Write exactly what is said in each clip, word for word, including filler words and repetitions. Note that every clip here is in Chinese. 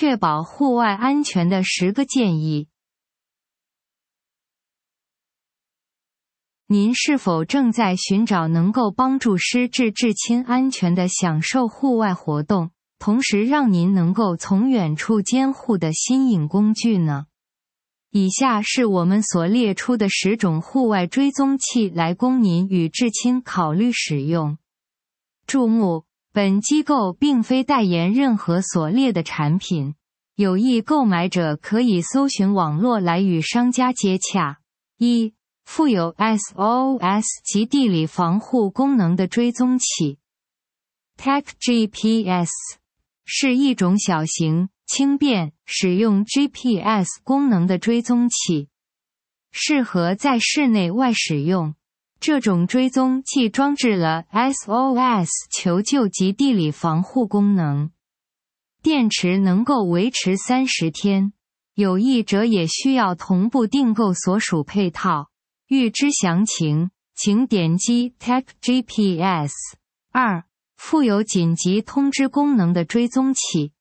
确保户外安全的十个建议。您是否正在寻找能够帮助失智至亲安全地享受户外活动，同时让您能够从远处监护的新颖工具呢？以下是我们所列出的十种户外追踪器来供您与至亲考虑使用。注目，本机构并非代言任何所列的产品，有意购买者可以搜寻网络来与商家接洽。一、附有 S O S 及地理防护功能的追踪器。 Tech G P S 是一种小型、轻便、使用 G P S 功能的追踪器，适合在室内外使用。这种追踪器装置了 S O S 求救及地理防护功能，电池能够维持三十天，有意者也需要同步订购所属配套。欲知详情，请点击 Tech G P S。 二、附有紧急通知功能的追踪器。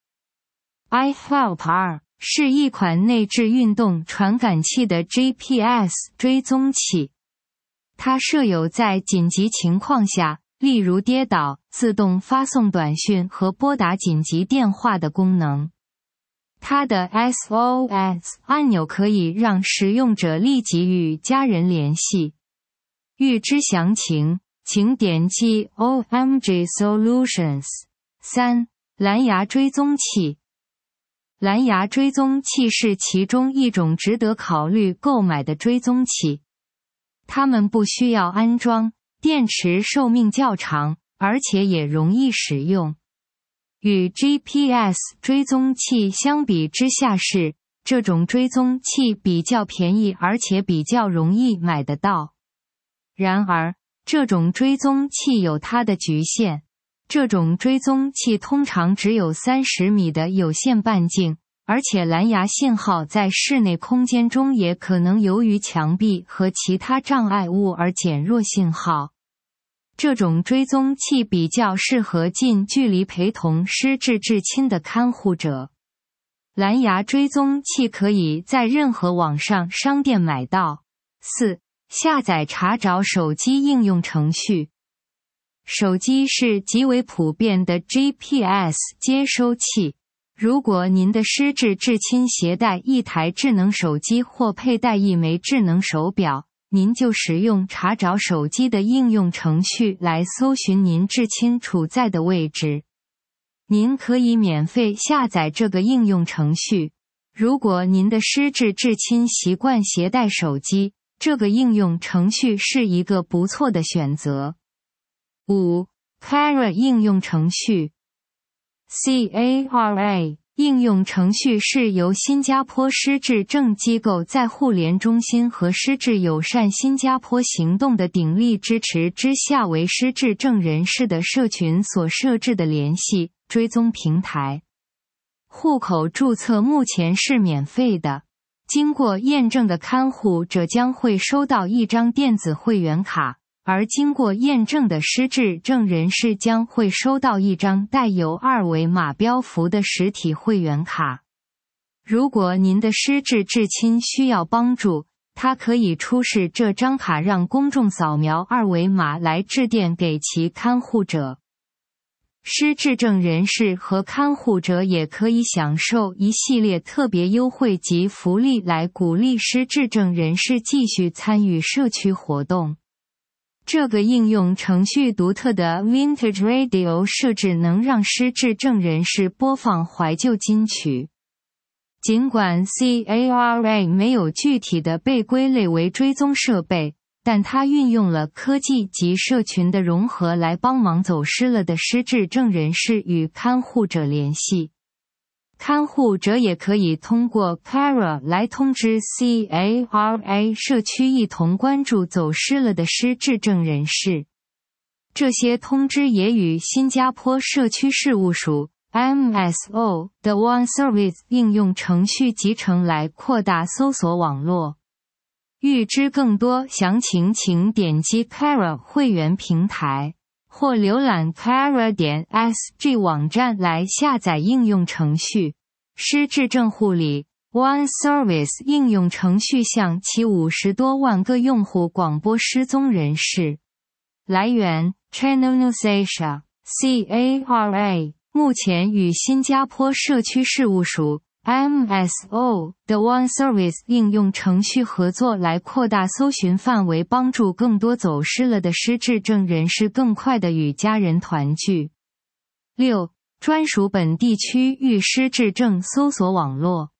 iHelp 二是一款内置运动传感器的 G P S 追踪器，它设有在紧急情况下，例如跌倒，自动发送短讯和拨打紧急电话的功能。它的 S O S 按钮可以让使用者立即与家人联系。欲知详情，请点击 O M G Solutions。 三、蓝牙追踪器。蓝牙追踪器是其中一种值得考虑购买的追踪器。它们不需要安装，电池寿命较长，而且也容易使用。与 G P S 追踪器相比之下是，这种追踪器比较便宜而且比较容易买得到。然而，这种追踪器有它的局限。这种追踪器通常只有三十米的有线半径，而且蓝牙信号在室内空间中也可能由于墙壁和其他障碍物而减弱信号。这种追踪器比较适合近距离陪同失智至亲的看护者。蓝牙追踪器可以在任何网上商店买到。四、下载查找手机应用程序。手机是极为普遍的 G P S 接收器。如果您的失智至亲携带一台智能手机或佩戴一枚智能手表，您就使用查找手机的应用程序来搜寻您至亲处在的位置。您可以免费下载这个应用程序。如果您的失智至亲习惯携带手机，这个应用程序是一个不错的选择。五、C A R A 应用程序。 C A R A 应用程序是由新加坡失智症机构在互联中心和失智友善新加坡行动的鼎力支持之下为失智症人士的社群所设置的联系追踪平台。户口注册目前是免费的，经过验证的看护者将会收到一张电子会员卡，而经过验证的失智症人士将会收到一张带有二维码标符的实体会员卡。如果您的失智至亲需要帮助，他可以出示这张卡让公众扫描二维码来致电给其看护者。失智症人士和看护者也可以享受一系列特别优惠及福利来鼓励失智症人士继续参与社区活动。这个应用程序独特的 Vintage Radio 设置能让失智症人士播放怀旧金曲。尽管 C A R A 没有具体的被归类为追踪设备，但它运用了科技及社群的融合来帮忙走失了的失智症人士与看护者联系。看护者也可以通过 C A R A 来通知 C A R A 社区一同关注走失了的失智症人士。这些通知也与新加坡社区事务署 M S O 的 One Service 应用程序集成来扩大搜索网络。欲知更多详情，请点击 C A R A 会员平台，或浏览 C A R A 点 S G 网站来下载应用程序。 失智症护理 OneService 应用程序向其五十多万个用户广播失踪人士。来源 Channel News Asia C A R A。 目前与新加坡社区事务署 M S O 的 OneService 应用程序合作，来扩大搜寻范围，帮助更多走失了的失智症人士更快地与家人团聚。六、专属本地区域失智症搜索网络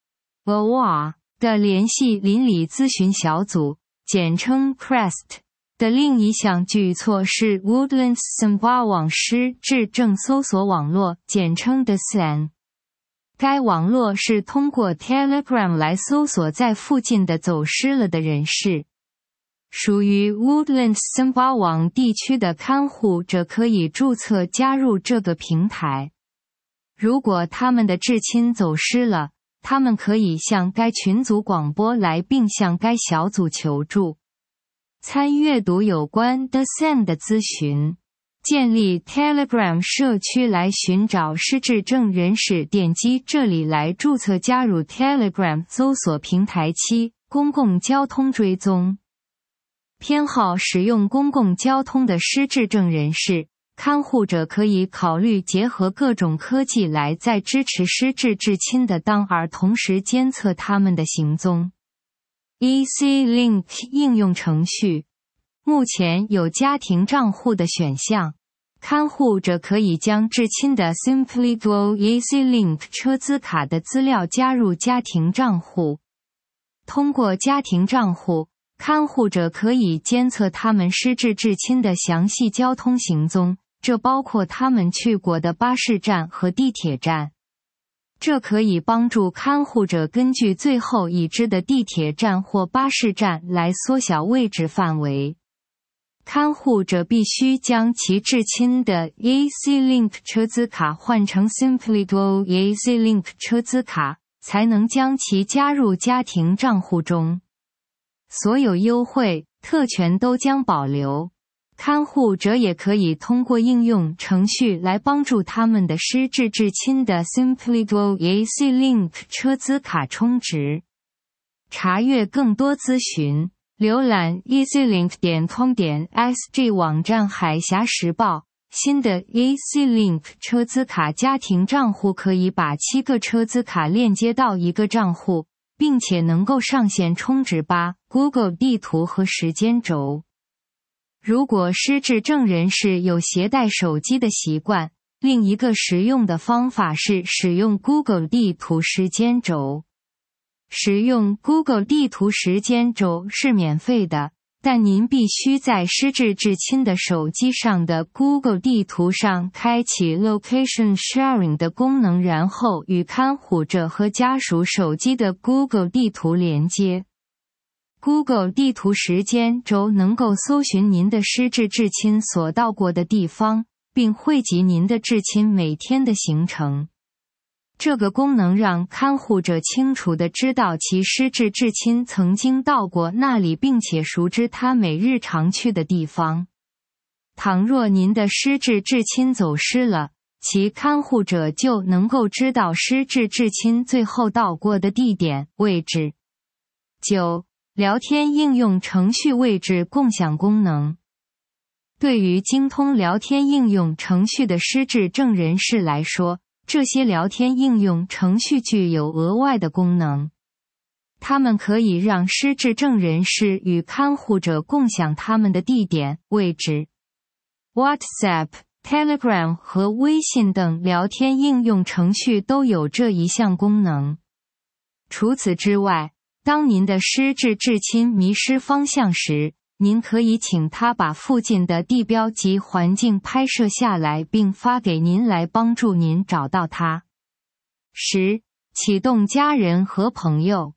O R 的联系邻里咨询小组，简称 C R E S T 的另一项举措是 Woodlands Sembawang 失智症搜索网络，简称 D S N。 该网络是通过 Telegram 来搜索在附近的走失了的人士。属于 Woodlands Sembawang 地区的看护者可以注册加入这个平台。如果他们的至亲走失了，他们可以向该群组广播来并向该小组求助。参阅读有关 D S N 的咨询。建立 Telegram 社区来寻找失智症人士，点击这里来注册加入 Telegram 搜索平台。七、公共交通追踪。偏好使用公共交通的失智症人士，看护者可以考虑结合各种科技来在支持失智至亲的当儿同时监测他们的行踪。E C Link 应用程序目前有家庭账户的选项，看护者可以将至亲的 SimplyGo E C Link 车资卡的资料加入家庭账户。通过家庭账户，看护者可以监测他们失智至亲的详细交通行踪，这包括他们去过的巴士站和地铁站。这可以帮助看护者根据最后已知的地铁站或巴士站来缩小位置范围。看护者必须将其至亲的 E C Link 车资卡换成 SimplyGo E C Link 车资卡，才能将其加入家庭账户中。所有优惠、特权都将保留。看护者也可以通过应用程序来帮助他们的失智至亲的 SimplyGo E C Link 车资卡充值。查阅更多资讯，浏览 E C Link 点 com 点 S G 网站。海峡时报，新的 E C Link 车资卡家庭账户可以把七个车资卡链接到一个账户，并且能够上线充值吧、Google 地图和时间轴。如果失智症人士有携带手机的习惯，另一个实用的方法是使用 Google 地图时间轴。使用 Google 地图时间轴是免费的，但您必须在失智至亲的手机上的 Google 地图上开启 Location Sharing 的功能，然后与看护者和家属手机的 Google 地图连接。Google 地图时间轴能够搜寻您的失智至亲所到过的地方，并汇集您的至亲每天的行程。这个功能让看护者清楚地知道其失智至亲曾经到过那里，并且熟知他每日常去的地方。倘若您的失智至亲走失了，其看护者就能够知道失智至亲最后到过的地点、位置。九、聊天应用程序位置共享功能。对于精通聊天应用程序的失智症人士来说，这些聊天应用程序具有额外的功能。它们可以让失智症人士与看护者共享他们的地点、位置。WhatsApp、Telegram 和微信等聊天应用程序都有这一项功能。除此之外，当您的失智至亲迷失方向时，您可以请他把附近的地标及环境拍摄下来并发给您，来帮助您找到他。十、启动家人和朋友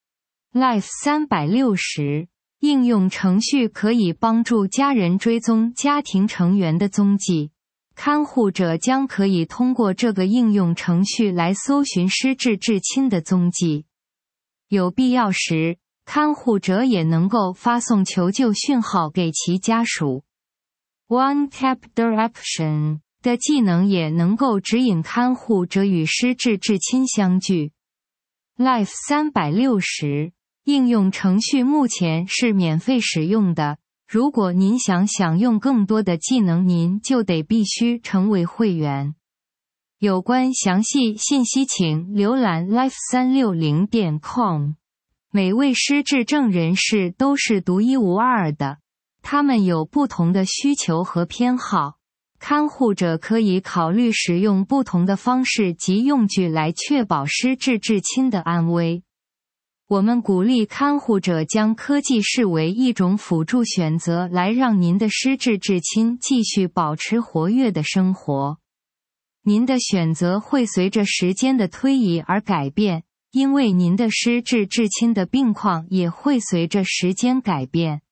Life 三百六十应用程序可以帮助家人追踪家庭成员的踪迹。看护者将可以通过这个应用程序来搜寻失智至亲的踪迹。有必要时，看护者也能够发送求救讯号给其家属。One Tap Direction 的技能也能够指引看护者与失智至亲相聚。Life 三百六十应用程序目前是免费使用的，如果您想享用更多的技能，您就得必须成为会员。有关详细信息请浏览 life 三六零点 com。 每位失智症人士都是独一无二的，他们有不同的需求和偏好。看护者可以考虑使用不同的方式及用具来确保失智至亲的安危。我们鼓励看护者将科技视为一种辅助选择，来让您的失智至亲继续保持活跃的生活。您的选择会随着时间的推移而改变，因为您的失智至亲的病况也会随着时间改变。